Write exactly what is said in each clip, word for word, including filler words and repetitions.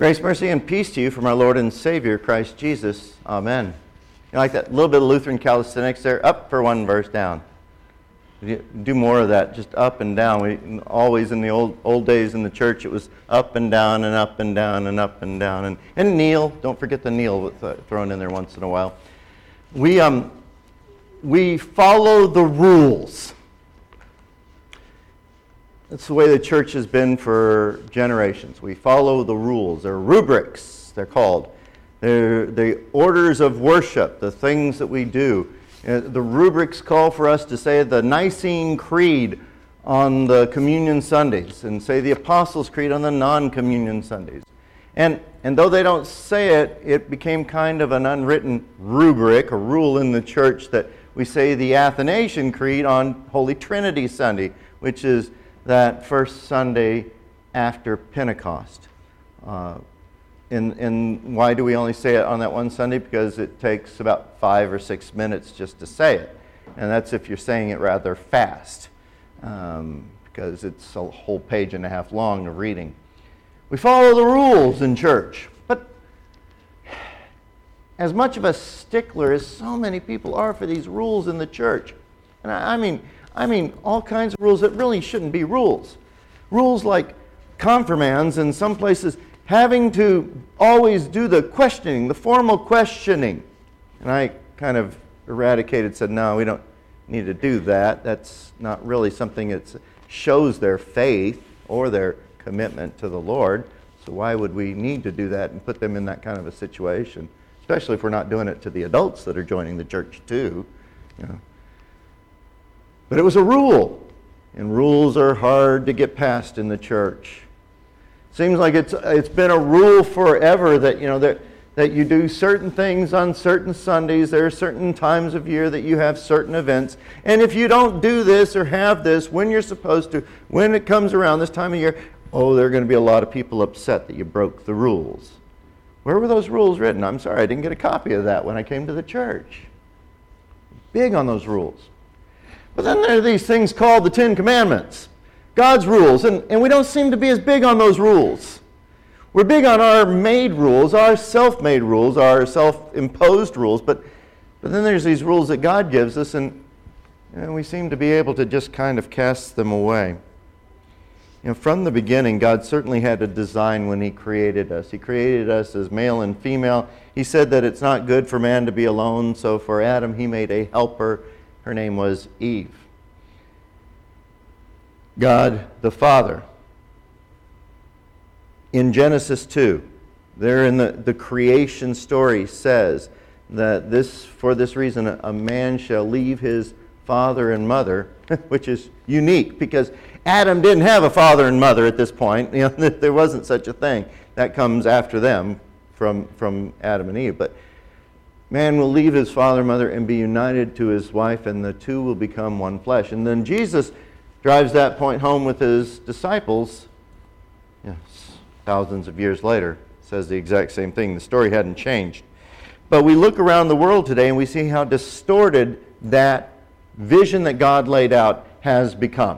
Grace, mercy, and peace to you from our Lord and Savior, Christ Jesus. Amen. You like that little bit of Lutheran calisthenics there? Up for one verse, down. Do more of that, just up and down. We always in the old old days in the church, it was up and down and up and down and up and down. And, and kneel. Don't forget the kneel with, uh, thrown in there once in a while. We, um, we follow the rules. That's the way the church has been for generations. We follow the rules. They're rubrics, they're called. They're the orders of worship, the things that we do. Uh, the rubrics call for us to say the Nicene Creed on the Communion Sundays and say the Apostles' Creed on the non-Communion Sundays. And, and though they don't say it, it became kind of an unwritten rubric, a rule in the church that we say the Athanasian Creed on Holy Trinity Sunday, which is that first Sunday after Pentecost. Uh, and, and why do we only say it on that one Sunday? Because it takes about five or six minutes just to say it. And that's if you're saying it rather fast, um, because it's a whole page and a half long of reading. We follow the rules in church. But as much of a stickler as so many people are for these rules in the church, and I, I mean, I mean, all kinds of rules that really shouldn't be rules. Rules like confirmands in some places having to always do the questioning, the formal questioning. And I kind of eradicated, said, no, we don't need to do that. That's not really something that shows their faith or their commitment to the Lord. So why would we need to do that and put them in that kind of a situation? Especially if we're not doing it to the adults that are joining the church too, you know. But it was a rule, and rules are hard to get past in the church. Seems like it's it's been a rule forever that you know that that you do certain things on certain Sundays. There are certain times of year that you have certain events, and if you don't do this or have this when you're supposed to, when it comes around this time of year, oh, there are going to be a lot of people upset that you broke the rules. Where were those rules written? I'm sorry, I didn't get a copy of that when I came to the church. Big on those rules. But then there are these things called the Ten Commandments, God's rules, and, and we don't seem to be as big on those rules. We're big on our made rules, our self-made rules, our self-imposed rules, but, but then there's these rules that God gives us, and, and we seem to be able to just kind of cast them away. You know, from the beginning, God certainly had a design when He created us. He created us as male and female. He said that it's not good for man to be alone, so for Adam He made a helper. Her name was Eve. God the Father. In Genesis two, there in the, the creation story says that this, for this reason, a man shall leave his father and mother, which is unique because Adam didn't have a father and mother at this point. You know, there wasn't such a thing. That comes after them from, from Adam and Eve. But man will leave his father and mother and be united to his wife, and the two will become one flesh. And then Jesus drives that point home with his disciples. Yes, thousands of years later, says the exact same thing. The story hadn't changed. But we look around the world today and we see how distorted that vision that God laid out has become.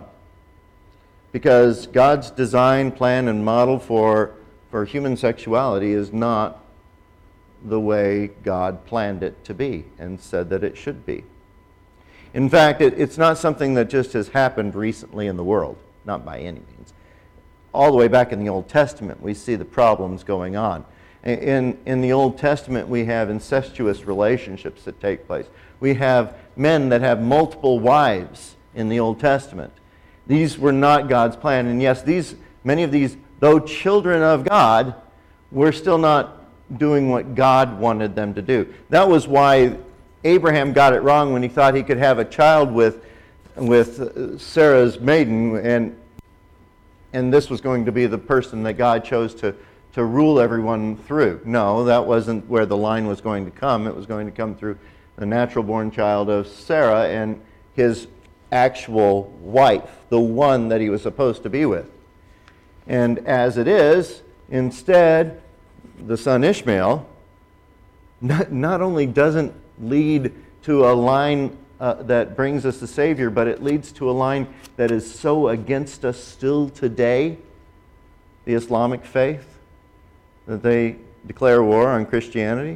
Because God's design, plan, and model for, for human sexuality is not the way God planned it to be and said that it should be. In fact, it, it's not something that just has happened recently in the world, not by any means. All the way back in the Old Testament, we see the problems going on. In, in the Old Testament, we have incestuous relationships that take place. We have men that have multiple wives in the Old Testament. These were not God's plan. And yes, these many of these, though children of God, were still not doing what God wanted them to do. That was why Abraham got it wrong when he thought he could have a child with, with Sarah's maiden, and, and this was going to be the person that God chose to, to rule everyone through. No, that wasn't where the line was going to come. It was going to come through the natural-born child of Sarah and his actual wife, the one that he was supposed to be with. And as it is, instead, the son Ishmael not, not only doesn't lead to a line uh, that brings us the Savior, but it leads to a line that is so against us still today, the Islamic faith. that they declare war on Christianity.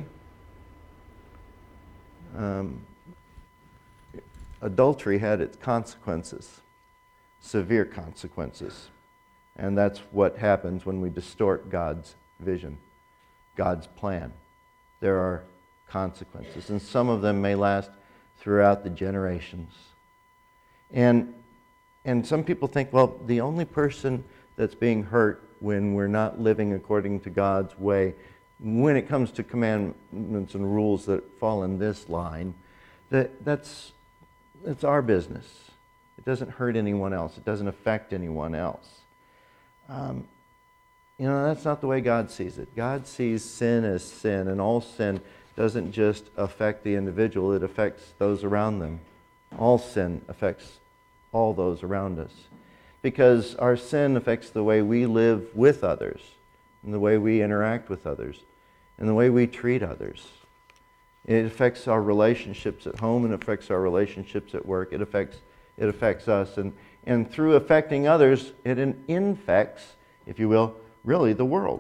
Um, adultery had its consequences, severe consequences. And that's what happens when we distort God's vision, God's plan. There are consequences, and some of them may last throughout the generations. And, and some people think, well, the only person that's being hurt when we're not living according to God's way, when it comes to commandments and rules that fall in this line, that that's, that's our business. It doesn't hurt anyone else. It doesn't affect anyone else. Um, you know, that's not the way God sees it. God sees sin as sin, and all sin doesn't just affect the individual, it affects those around them. All sin affects all those around us. Because our sin affects the way we live with others, and the way we interact with others, and the way we treat others. It affects our relationships at home, and it affects our relationships at work. It affects, it affects us. And, and through affecting others, it infects, if you will, really the world.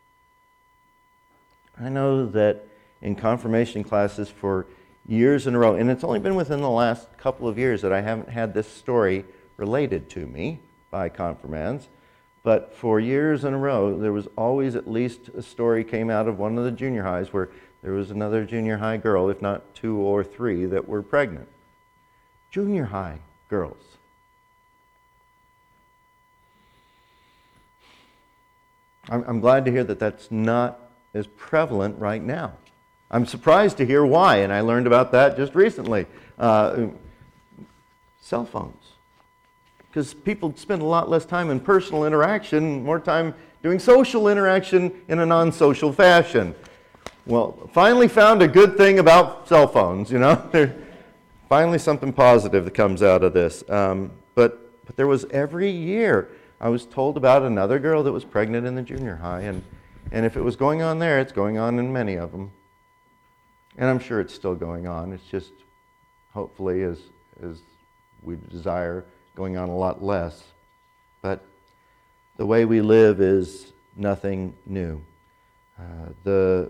I know that in confirmation classes for years in a row, and it's only been within the last couple of years that I haven't had this story related to me by confirmands, but for years in a row, there was always at least a story came out of one of the junior highs where there was another junior high girl, if not two or three, that were pregnant. Junior high girls. I'm, I'm glad to hear that that's not as prevalent right now. I'm surprised to hear why, and I learned about that just recently. Uh, cell phones. Because people spend a lot less time in personal interaction, more time doing social interaction in a non-social fashion. Well, finally found a good thing about cell phones, you know. There's finally something positive that comes out of this. Um, but, but there was every year, I was told about another girl that was pregnant in the junior high, and, and if it was going on there, it's going on in many of them. And I'm sure it's still going on. It's just, hopefully, as, as we desire, going on a lot less. But the way we live is nothing new. Uh, the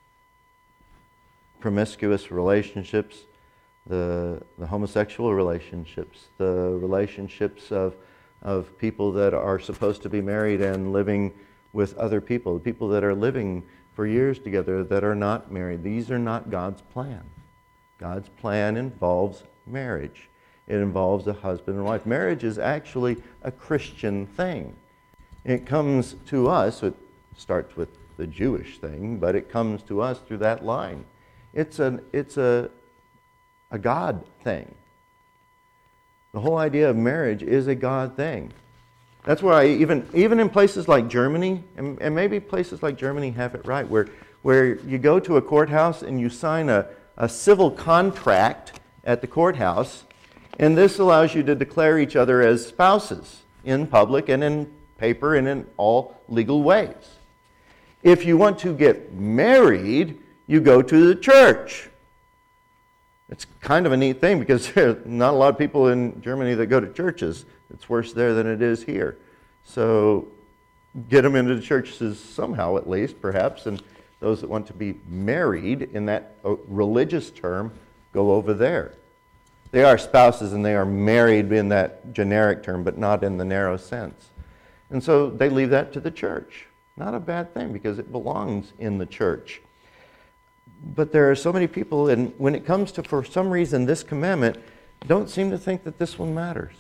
promiscuous relationships, the, the homosexual relationships, the relationships of, of people that are supposed to be married and living with other people, the people that are living for years together that are not married. These are not God's plan. God's plan involves marriage. It involves a husband and wife. Marriage is actually a Christian thing. It comes to us, it starts with the Jewish thing, but it comes to us through that line. It's a, it's a, a God thing. The whole idea of marriage is a God thing. That's why even even in places like Germany, and, and maybe places like Germany have it right, where where you go to a courthouse and you sign a, a civil contract at the courthouse, and this allows you to declare each other as spouses in public and in paper and in all legal ways. If you want to get married, you go to the church. It's kind of a neat thing because there are not a lot of people in Germany that go to churches. It's worse there than it is here. So get them into the churches somehow at least, perhaps, and those that want to be married in that religious term go over there. They are spouses and they are married in that generic term, but not in the narrow sense. And so they leave that to the church. Not a bad thing because it belongs in the church. But there are so many people, and when it comes to, for some reason, this commandment, don't seem to think that this one matters.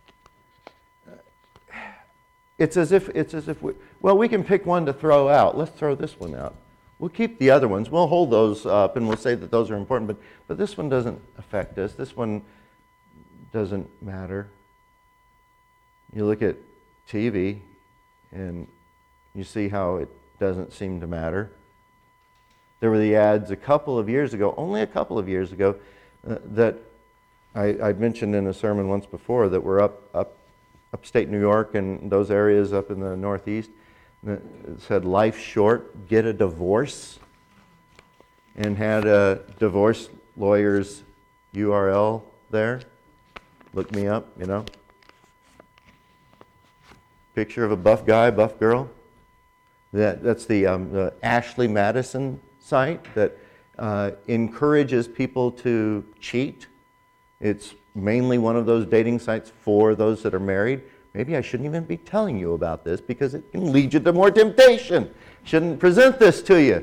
It's as if, it's as if we, well, we can pick one to throw out. Let's throw this one out. We'll keep the other ones. We'll hold those up and we'll say that those are important, but, but this one doesn't affect us. This one doesn't matter. You look at T V and you see how it doesn't seem to matter. There were the ads a couple of years ago, only a couple of years ago, uh, that I, I'd mentioned in a sermon once before that were up, up upstate New York and those areas up in the Northeast. It said, "Life short, get a divorce," and had a divorce lawyer's U R L there. Look me up, you know. Picture of a buff guy, buff girl. That, that's the, um, the Ashley Madison site that uh, encourages people to cheat. It's mainly one of those dating sites for those that are married. Maybe I shouldn't even be telling you about this because it can lead you to more temptation. Shouldn't present this to you.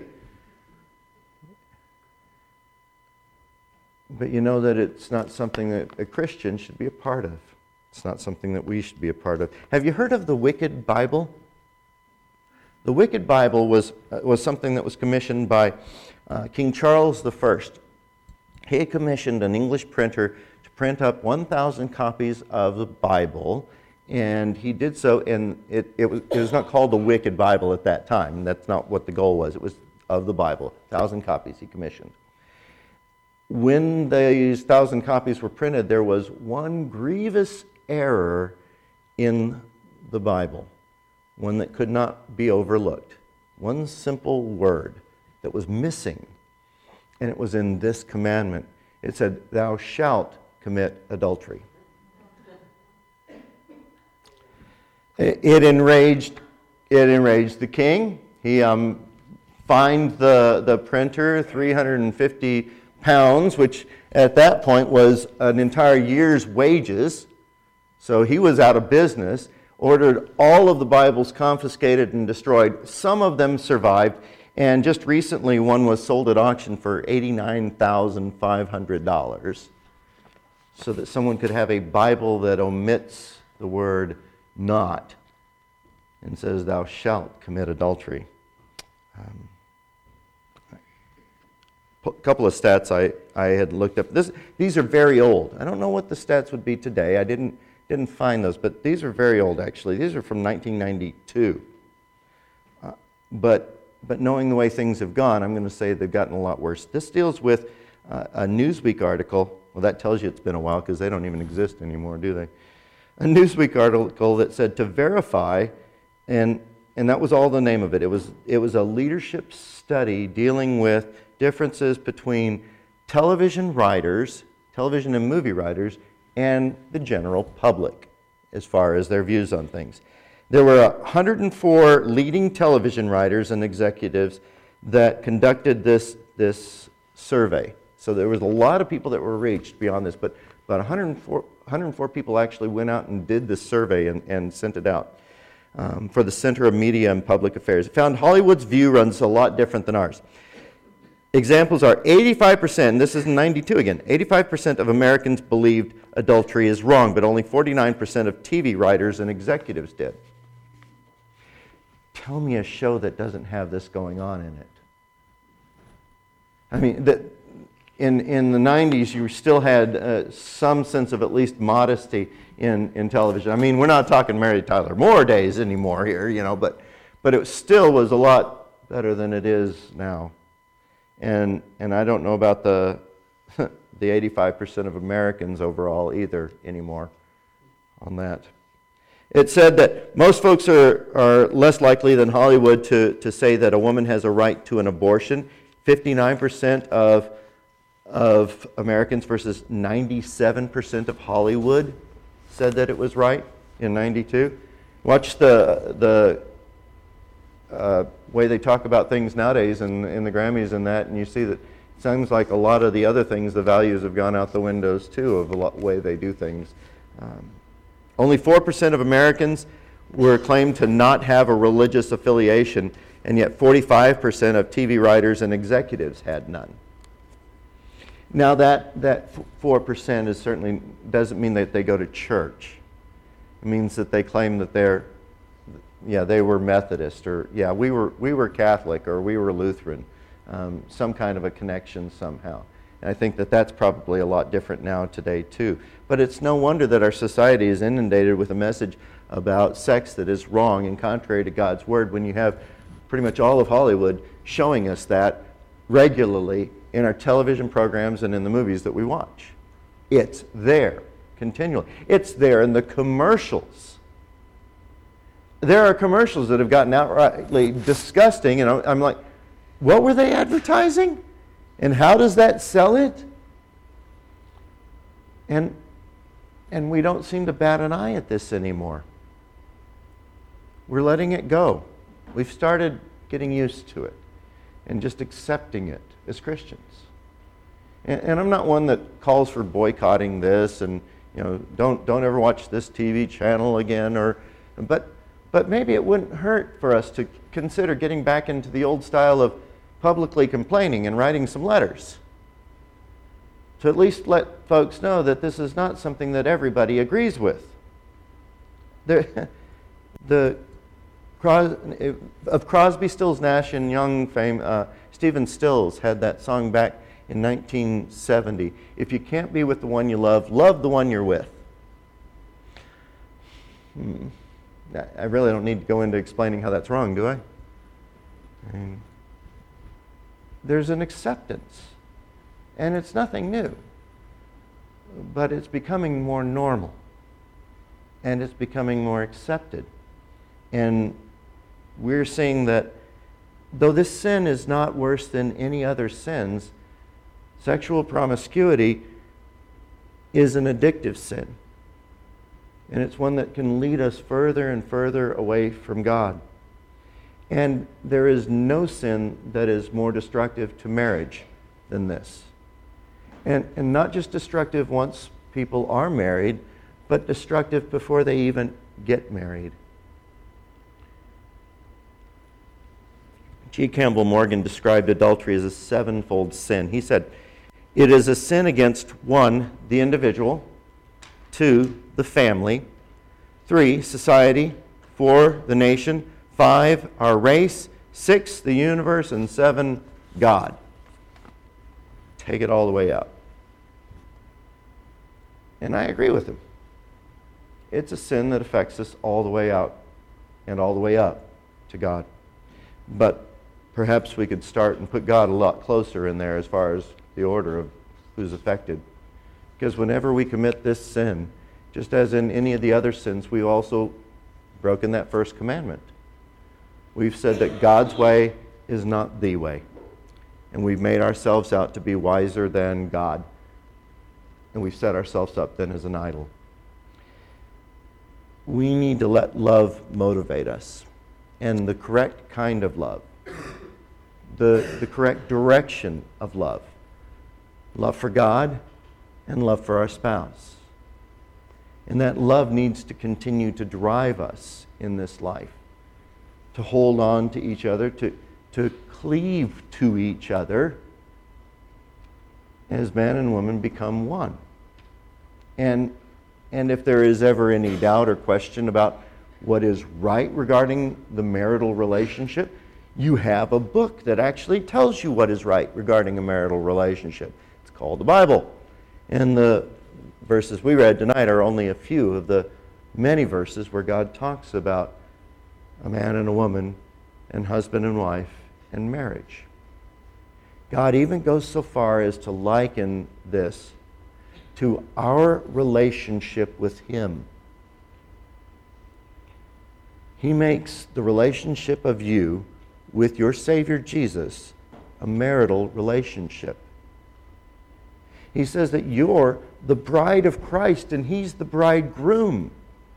But you know that it's not something that a Christian should be a part of. It's not something that we should be a part of. Have you heard of the Wicked Bible? The Wicked Bible was, uh, was something that was commissioned by uh, King Charles the First. He had commissioned an English printer to print up one thousand copies of the Bible, and he did so, and it, it, was, it was not called the Wicked Bible at that time. That's not what the goal was. It was of the Bible, one thousand copies he commissioned. When these one thousand copies were printed, there was one grievous error in the Bible, one that could not be overlooked. One simple word that was missing, and it was in this commandment. It said, "Thou shalt commit adultery." It enraged, it enraged the king. He um, fined the, the printer three hundred fifty pounds, which at that point was an entire year's wages. So he was out of business. Ordered all of the Bibles confiscated and destroyed. Some of them survived, and just recently one was sold at auction for eighty-nine thousand five hundred dollars so that someone could have a Bible that omits the word "not" and says, "Thou shalt commit adultery." Um, a couple of stats I, I had looked up. This, these are very old. I don't know what the stats would be today. I didn't Didn't find those, but these are very old, actually. These are from nineteen ninety-two. Uh, but, but knowing the way things have gone, I'm going to say they've gotten a lot worse. This deals with uh, a Newsweek article. Well, that tells you it's been a while because they don't even exist anymore, do they? A Newsweek article that said to verify, and, and that was all the name of it. It was, it was a leadership study dealing with differences between television writers, television and movie writers, and the general public as far as their views on things. There were one hundred four leading television writers and executives that conducted this, this survey. So there was a lot of people that were reached beyond this, but about one hundred four, one hundred four people actually went out and did this survey and, and sent it out um, for the Center of Media and Public Affairs. It found Hollywood's view runs a lot different than ours. Examples are eighty-five percent, and this is in ninety-two again, eighty-five percent of Americans believed adultery is wrong, but only forty-nine percent of T V writers and executives did. Tell me a show that doesn't have this going on in it. I mean, the, in, in the nineties, you still had uh, some sense of at least modesty in, in television. I mean, we're not talking Mary Tyler Moore days anymore here, you know, but, but it still was a lot better than it is now. And and I don't know about the the eighty-five percent of Americans overall either anymore on that. It said that most folks are, are less likely than Hollywood to, to say that a woman has a right to an abortion. fifty-nine percent of, of Americans versus ninety-seven percent of Hollywood said that it was right in ninety-two. Watch the the uh, way they talk about things nowadays in, in the Grammys and that, and you see that it seems like a lot of the other things, the values have gone out the windows too of the lot, way they do things. Um, only four percent of Americans were claimed to not have a religious affiliation, and yet forty-five percent of T V writers and executives had none. Now that, that four percent is certainly doesn't mean that they go to church. It means that they claim that they're, yeah, they were Methodist, or yeah, we were we were Catholic, or we were Lutheran, um, some kind of a connection somehow. And I think that that's probably a lot different now today too. But it's no wonder that our society is inundated with a message about sex that is wrong and contrary to God's word, when you have pretty much all of Hollywood showing us that regularly in our television programs and in the movies that we watch. It's there continually. It's there in the commercials. There are commercials that have gotten outrightly disgusting, and I'm like, what were they advertising? And how does that sell it? And and we don't seem to bat an eye at this anymore. We're letting it go. We've started getting used to it and just accepting it as Christians. And, and I'm not one that calls for boycotting this and, you know, don't don't ever watch this T V channel again, or but but maybe it wouldn't hurt for us to consider getting back into the old style of publicly complaining and writing some letters, to at least let folks know that this is not something that everybody agrees with. The, the of Crosby, Stills, Nash and Young fame, uh, Stephen Stills had that song back in nineteen seventy. If you can't be with the one you love, love the one you're with. Hmm. I really don't need to go into explaining how that's wrong, do I? I mean, there's an acceptance, and it's nothing new, but it's becoming more normal, and it's becoming more accepted. And we're seeing that though this sin is not worse than any other sins, sexual promiscuity is an addictive sin. And it's one that can lead us further and further away from God. And there is no sin that is more destructive to marriage than this. And, and not just destructive once people are married, but destructive before they even get married. G. Campbell Morgan described adultery as a sevenfold sin. He said, it is a sin against, one, the individual, two, the family, three, society, four, the nation, five, our race, six, the universe, and seven, God. Take it all the way up. And I agree with him. It's a sin that affects us all the way out and all the way up to God. But perhaps we could start and put God a lot closer in there as far as the order of who's affected. Because whenever we commit this sin, just as in any of the other sins, we've also broken that first commandment. We've said that God's way is not the way. And we've made ourselves out to be wiser than God. And we've set ourselves up then as an idol. We need to let love motivate us. And the correct kind of love. The, the correct direction of love. Love for God and love for our spouse. And that love needs to continue to drive us in this life. To hold on to each other, to, to cleave to each other as man and woman become one. And, and if there is ever any doubt or question about what is right regarding the marital relationship, you have a book that actually tells you what is right regarding a marital relationship. It's called the Bible. And the verses we read tonight are only a few of the many verses where God talks about a man and a woman and husband and wife and marriage. God even goes so far as to liken this to our relationship with Him. He makes the relationship of you with your Savior Jesus a marital relationship. He says that you're the bride of Christ and He's the bridegroom.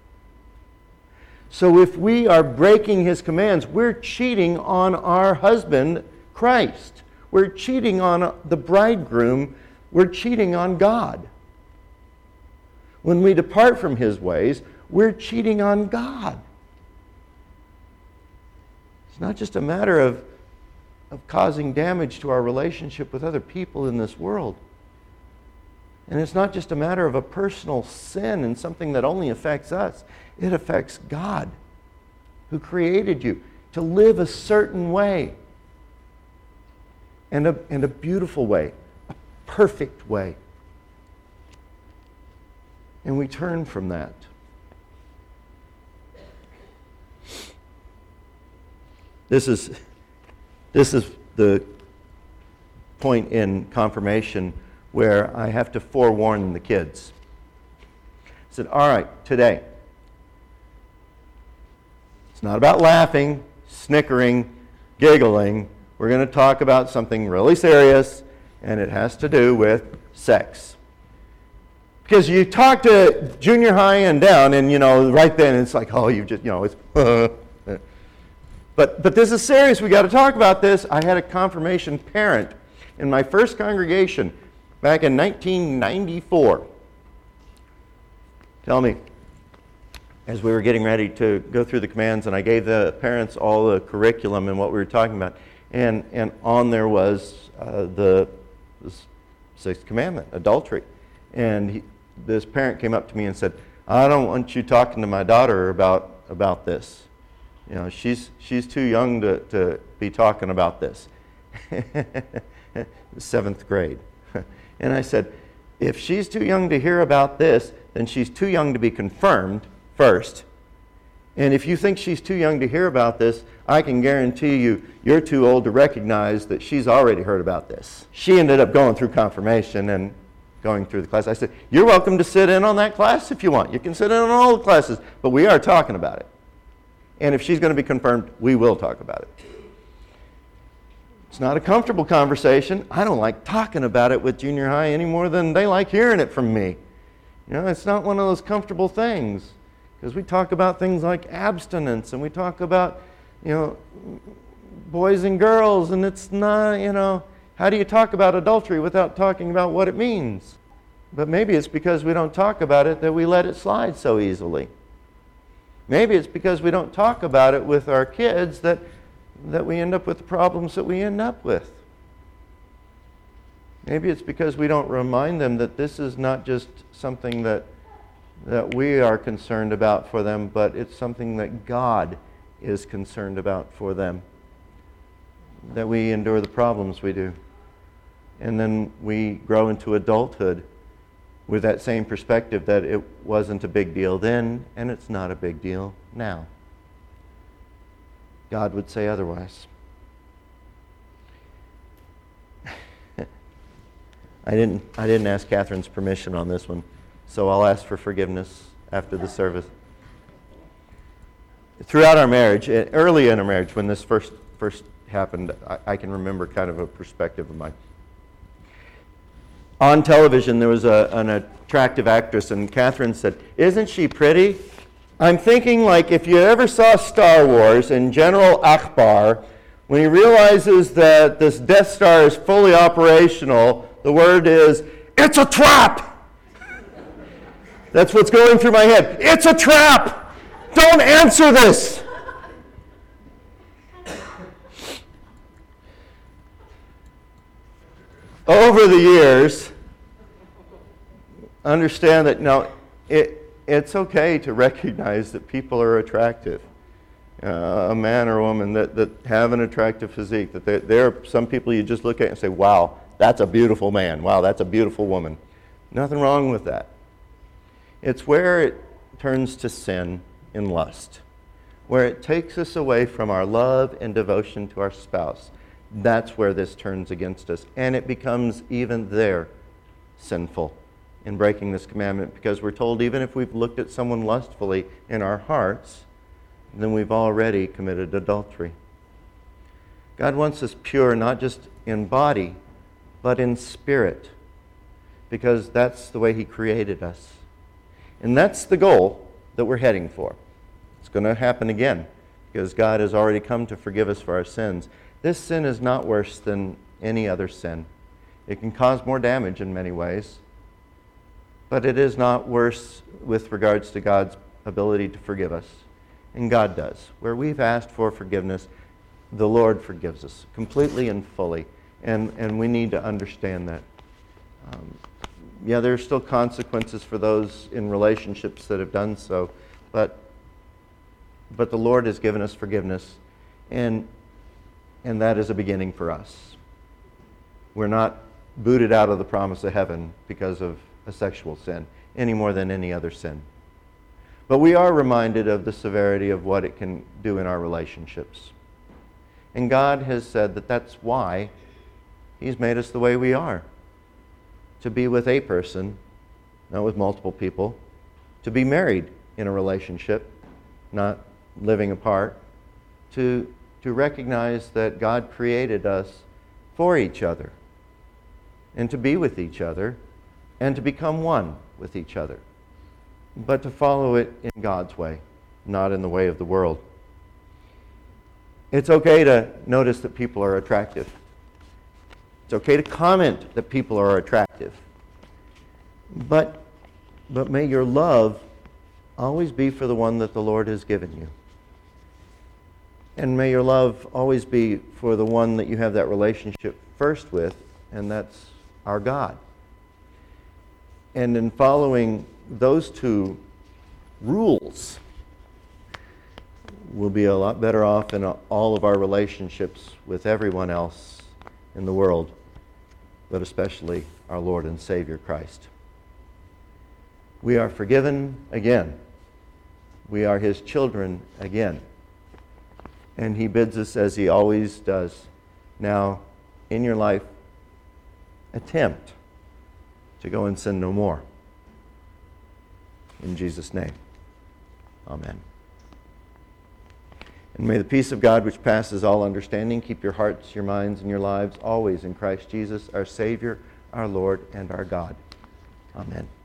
So if we are breaking His commands, we're cheating on our husband, Christ. We're cheating on the bridegroom. We're cheating on God. When we depart from His ways, we're cheating on God. It's not just a matter of, of causing damage to our relationship with other people in this world. And it's not just a matter of a personal sin and something that only affects us. It affects God, who created you to live a certain way. And a, and a beautiful way, a perfect way. And we turn from that. This is, this is the point in confirmation where I have to forewarn the kids. I said, all right, today, it's not about laughing, snickering, giggling. We're going to talk about something really serious, and it has to do with sex. Because you talk to junior high and down, and, you know, right then it's like, oh, you just, you know, it's... But But, but this is serious. We got to talk about this. I had a confirmation parent in my first congregation back in nineteen ninety-four. Tell me, as we were getting ready to go through the commands, and I gave the parents all the curriculum and what we were talking about, and, and on there was uh, the, the sixth commandment, adultery. And he, this parent came up to me and said, I don't want you talking to my daughter about, about this. You know, she's, she's too young to, to be talking about this. Seventh grade. And I said, if she's too young to hear about this, then she's too young to be confirmed first. And if you think she's too young to hear about this, I can guarantee you, you're too old to recognize that she's already heard about this. She ended up going through confirmation and going through the class. I said, you're welcome to sit in on that class if you want. You can sit in on all the classes, but we are talking about it. And if she's going to be confirmed, we will talk about it. It's not a comfortable conversation. I don't like talking about it with junior high any more than they like hearing it from me. You know, it's not one of those comfortable things, because we talk about things like abstinence, and we talk about, you know, boys and girls, and it's not, you know, how do you talk about adultery without talking about what it means? But maybe it's because we don't talk about it that we let it slide so easily. Maybe it's because we don't talk about it with our kids that, that we end up with the problems that we end up with. Maybe it's because we don't remind them that this is not just something that, that we are concerned about for them, but it's something that God is concerned about for them. That we endure the problems we do. And then we grow into adulthood with that same perspective that it wasn't a big deal then, and it's not a big deal now. God would say otherwise. I didn't, I didn't ask Catherine's permission on this one, so I'll ask for forgiveness after the service. Throughout our marriage, early in our marriage, when this first first happened, I, I can remember kind of a perspective of mine. On television, there was a, an attractive actress, and Catherine said, "Isn't she pretty?" I'm thinking, like, if you ever saw Star Wars and General Akbar, when he realizes that this Death Star is fully operational, the word is, "It's a trap!" That's what's going through my head. It's a trap! Don't answer this! Over the years, understand that no, it, it's okay to recognize that people are attractive. Uh, a man or a woman that, that have an attractive physique, that there, there are some people you just look at and say, wow, that's a beautiful man. Wow, that's a beautiful woman. Nothing wrong with that. It's where it turns to sin in lust, where it takes us away from our love and devotion to our spouse. That's where this turns against us. And it becomes even there sinful in breaking this commandment, because we're told even if we've looked at someone lustfully in our hearts, then we've already committed adultery. God wants us pure, not just in body, but in spirit, because that's the way He created us. And that's the goal that we're heading for. It's going to happen again, because God has already come to forgive us for our sins. This sin is not worse than any other sin. It can cause more damage in many ways, but it is not worse with regards to God's ability to forgive us. And God does. Where we've asked for forgiveness, the Lord forgives us completely and fully. And, and we need to understand that. Um, yeah, there are still consequences for those in relationships that have done so, but, but the Lord has given us forgiveness, and, and that is a beginning for us. We're not booted out of the promise of heaven because of a sexual sin, any more than any other sin. But we are reminded of the severity of what it can do in our relationships. And God has said that that's why He's made us the way we are. To be with a person, not with multiple people. To be married in a relationship, not living apart. To, to recognize that God created us for each other. And to be with each other. And to become one with each other. But to follow it in God's way, not in the way of the world. It's okay to notice that people are attractive. It's okay to comment that people are attractive. But, but may your love always be for the one that the Lord has given you. And may your love always be for the one that you have that relationship first with, and that's our God. And in following those two rules, we'll be a lot better off in all of our relationships with everyone else in the world, but especially our Lord and Savior Christ. We are forgiven again. We are His children again. And He bids us, as He always does, now in your life, attempt to go and sin no more. In Jesus' name, amen. And may the peace of God, which passes all understanding, keep your hearts, your minds, and your lives always in Christ Jesus, our Savior, our Lord, and our God. Amen.